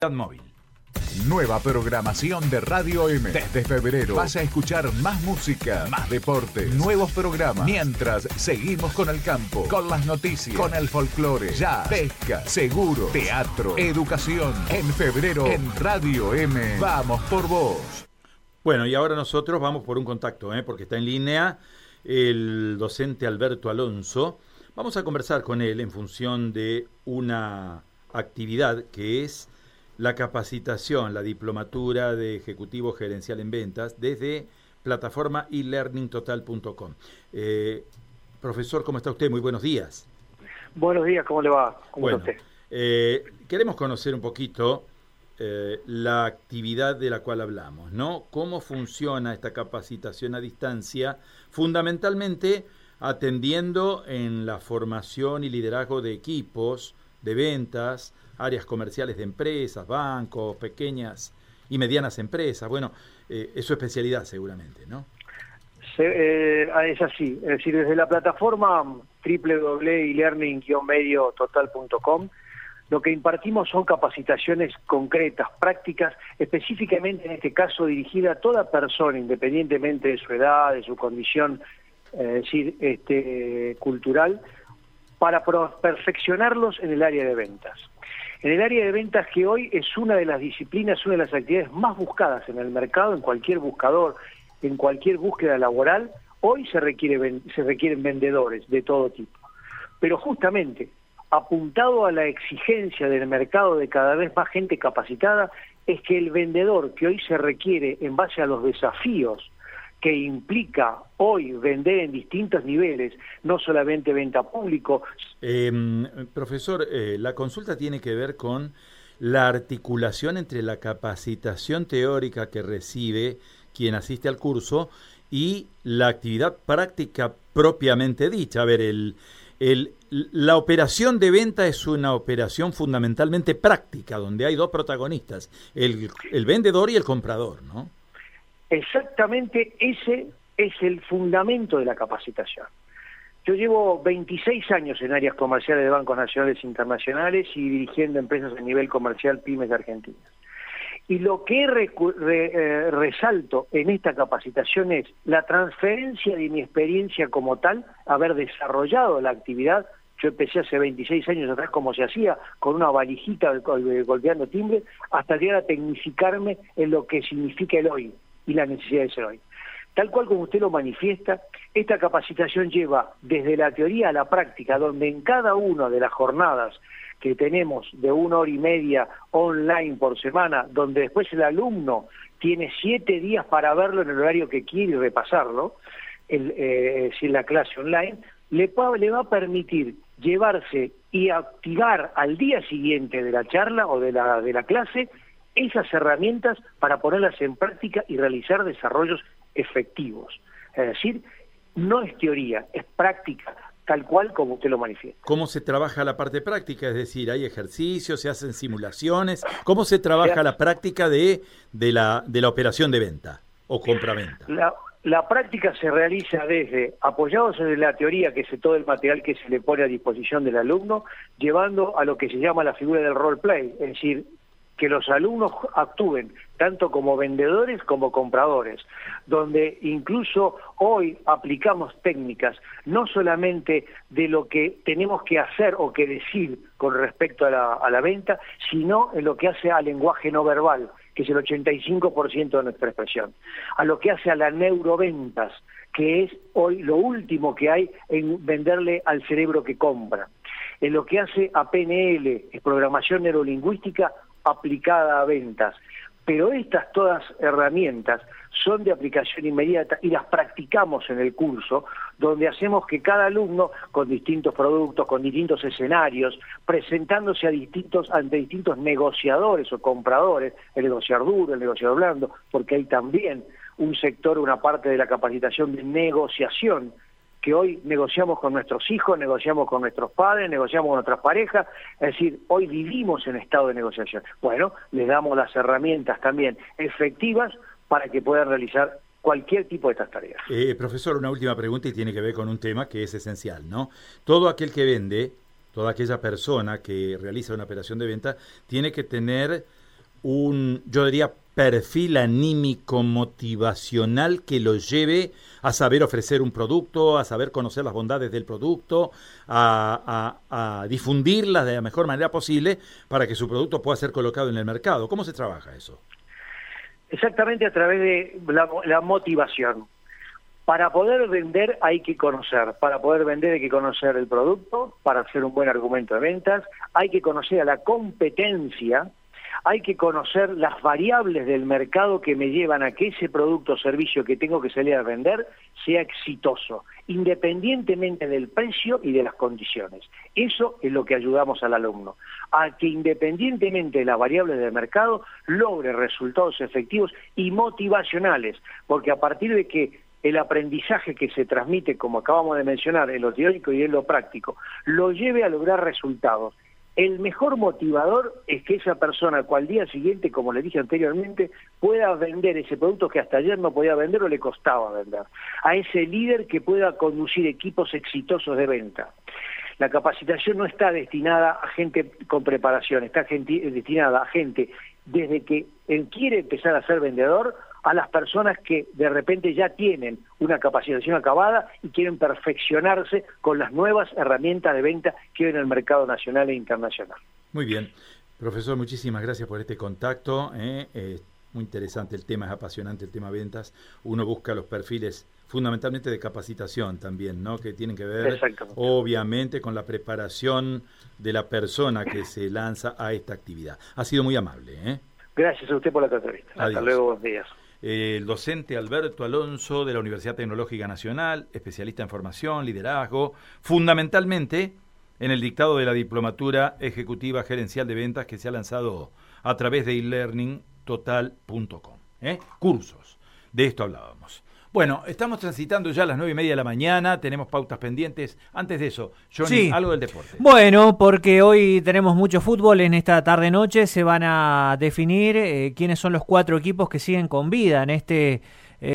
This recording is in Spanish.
Móvil. Nueva programación de Radio M. Desde febrero vas a escuchar más música, más deportes, nuevos programas. Mientras seguimos con el campo, con las noticias, con el folclore, jazz, pesca, seguro, teatro, educación. En febrero, en Radio M, vamos por vos. Bueno, y ahora nosotros vamos por un contacto, porque está en línea el docente Alberto Alonso. Vamos a conversar con él en función de una actividad que es la capacitación, la diplomatura de Ejecutivo Gerencial en Ventas desde plataforma elearningtotal.com. Profesor, ¿cómo está usted? Muy buenos días. Buenos días, ¿cómo le va? ¿Cómo está usted? Queremos conocer un poquito la actividad de la cual hablamos, ¿no? ¿Cómo funciona esta capacitación a distancia? Fundamentalmente atendiendo en la formación y liderazgo de equipos, de ventas, áreas comerciales de empresas, bancos, pequeñas y medianas empresas. Bueno, es su especialidad seguramente, ¿no? Es así, es decir, desde la plataforma www.elearning-mediototal.com lo que impartimos son capacitaciones concretas, prácticas, específicamente en este caso dirigida a toda persona, independientemente de su edad, de su condición cultural, para perfeccionarlos en el área de ventas. En el área de ventas, que hoy es una de las disciplinas, una de las actividades más buscadas en el mercado, en cualquier buscador, en cualquier búsqueda laboral, hoy se requieren vendedores de todo tipo. Pero justamente, apuntado a la exigencia del mercado de cada vez más gente capacitada, es que el vendedor que hoy se requiere en base a los desafíos que implica hoy vender en distintos niveles, no solamente venta público. Profesor, la consulta tiene que ver con la articulación entre la capacitación teórica que recibe quien asiste al curso y la actividad práctica propiamente dicha. A ver, la operación de venta es una operación fundamentalmente práctica, donde hay dos protagonistas, el vendedor y el comprador, ¿no? Exactamente ese es el fundamento de la capacitación. Yo llevo 26 años en áreas comerciales de bancos nacionales e internacionales y dirigiendo empresas a nivel comercial pymes de Argentina. Y lo que resalto en esta capacitación es la transferencia de mi experiencia como tal, haber desarrollado la actividad. Yo empecé hace 26 años atrás como se hacía, con una valijita golpeando timbre, hasta llegar a tecnificarme en lo que significa el hoy y la necesidad de ser hoy. Tal cual como usted lo manifiesta, esta capacitación lleva desde la teoría a la práctica, donde en cada una de las jornadas que tenemos de 1 hora y media online por semana, donde después el alumno tiene 7 días para verlo en el horario que quiere y repasarlo, si la clase online, le va a permitir llevarse y activar al día siguiente de la charla o de la clase esas herramientas para ponerlas en práctica y realizar desarrollos efectivos. Es decir, no es teoría, es práctica, tal cual como usted lo manifiesta. ¿Cómo se trabaja la parte práctica? Es decir, ¿hay ejercicios, se hacen simulaciones? ¿Cómo se trabaja la práctica de la operación de venta o compra-venta? La práctica se realiza desde, apoyados en la teoría, que es todo el material que se le pone a disposición del alumno, llevando a lo que se llama la figura del role play, es decir, que los alumnos actúen tanto como vendedores como compradores, donde incluso hoy aplicamos técnicas no solamente de lo que tenemos que hacer o que decir con respecto a la venta, sino en lo que hace al lenguaje no verbal, que es el 85% de nuestra expresión, a lo que hace a la neuroventas, que es hoy lo último que hay en venderle al cerebro que compra, en lo que hace a PNL, es programación neurolingüística, aplicada a ventas. Pero estas todas herramientas son de aplicación inmediata y las practicamos en el curso, donde hacemos que cada alumno, con distintos productos, con distintos escenarios, presentándose ante distintos negociadores o compradores, el negociador duro, el negociador blando, porque hay también un sector, una parte de la capacitación de negociación, que hoy negociamos con nuestros hijos, negociamos con nuestros padres, negociamos con nuestras parejas, es decir, hoy vivimos en estado de negociación. Bueno, les damos las herramientas también efectivas para que puedan realizar cualquier tipo de estas tareas. Profesor, una última pregunta y tiene que ver con un tema que es esencial, ¿no? Todo aquel que vende, toda aquella persona que realiza una operación de venta, tiene que tener yo diría, perfil anímico motivacional que lo lleve a saber ofrecer un producto, a saber conocer las bondades del producto, a difundirlas de la mejor manera posible para que su producto pueda ser colocado en el mercado. ¿Cómo se trabaja eso? Exactamente a través de la motivación. Para poder vender hay que conocer, para poder vender hay que conocer el producto, para hacer un buen argumento de ventas, hay que conocer a la competencia, hay que conocer las variables del mercado que me llevan a que ese producto o servicio que tengo que salir a vender sea exitoso, independientemente del precio y de las condiciones. Eso es lo que ayudamos al alumno, a que independientemente de las variables del mercado logre resultados efectivos y motivacionales, porque a partir de que el aprendizaje que se transmite, como acabamos de mencionar, en lo teórico y en lo práctico, lo lleve a lograr resultados. El mejor motivador es que esa persona, al día siguiente, como le dije anteriormente, pueda vender ese producto que hasta ayer no podía vender o le costaba vender. A ese líder que pueda conducir equipos exitosos de venta. La capacitación no está destinada a gente con preparación, está destinada a gente desde que él quiere empezar a ser vendedor, a las personas que de repente ya tienen una capacitación acabada y quieren perfeccionarse con las nuevas herramientas de venta que hay en el mercado nacional e internacional. Muy bien. Profesor, muchísimas gracias por este contacto. Muy interesante el tema, es apasionante el tema ventas. Uno busca los perfiles fundamentalmente de capacitación también, ¿no? Que tienen que ver, obviamente, con la preparación de la persona que se lanza a esta actividad. Ha sido muy amable, ¿eh? Gracias a usted por la entrevista. Adiós. Hasta luego, buenos días. El docente Alberto Alonso de la Universidad Tecnológica Nacional, especialista en formación, liderazgo, fundamentalmente en el dictado de la Diplomatura Ejecutiva Gerencial de Ventas que se ha lanzado a través de elearningtotal.com. Cursos, de esto hablábamos. Bueno, estamos transitando ya a las 9:30 de la mañana, tenemos pautas pendientes. Antes de eso, Johnny, algo del deporte. Bueno, porque hoy tenemos mucho fútbol en esta tarde-noche, se van a definir quiénes son los 4 equipos que siguen con vida en este